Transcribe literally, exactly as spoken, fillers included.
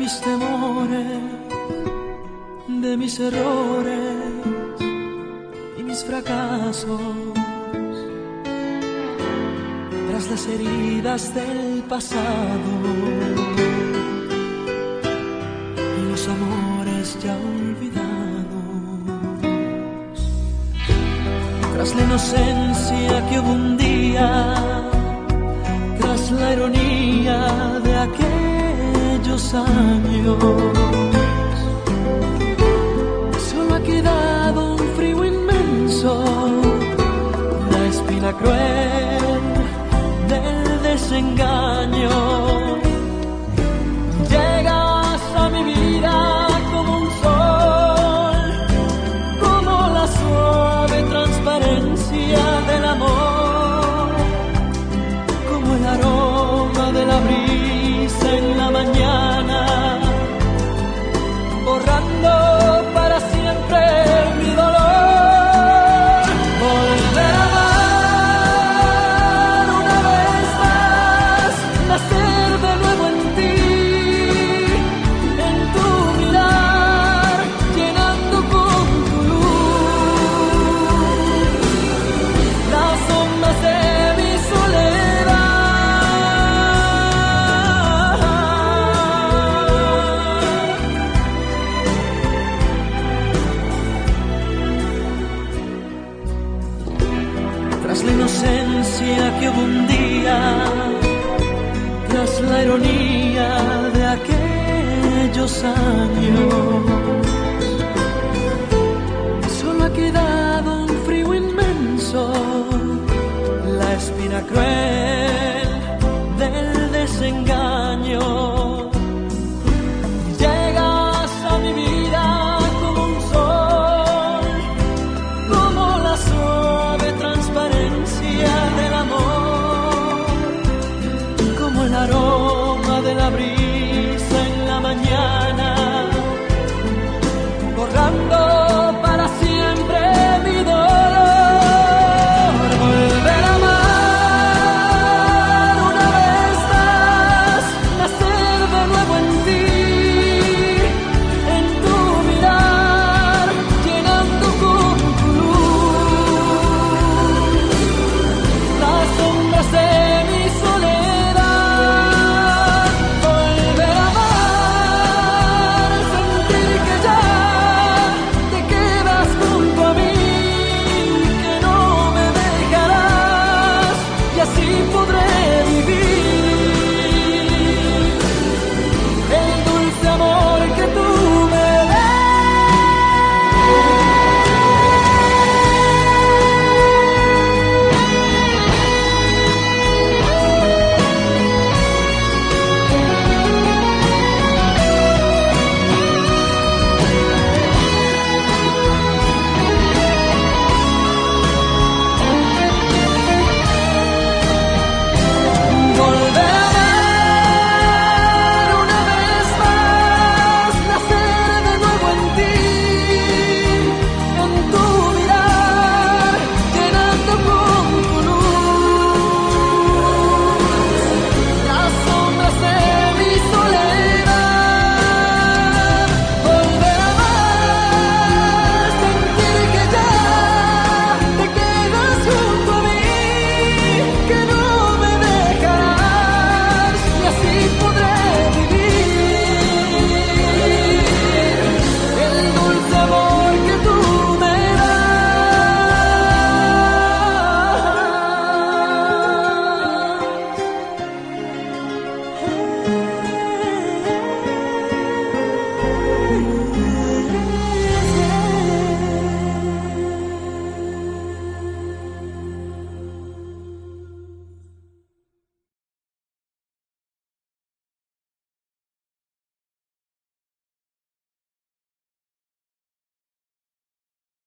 mis temores, de mis errores y mis fracasos, tras las heridas del pasado y los amores ya olvidados, tras la inocencia que hubo un día, tras la ironía de aquellos años, solo ha quedado un frío inmenso, la espina cruel del desengaño. Llegas a mi vida como un sol, como la suave transparencia del amor, como el aroma de la brisa en la mañana, borrando para siempre mi dolor. Volver a amar una vez más, nacer de nuevo en ti, en tu mirar, llenando con tu luz las sombras de mi tras la inocencia que hubo un día, tras la ironía de aquellos años, solo ha quedado un frío inmenso, la espina cruel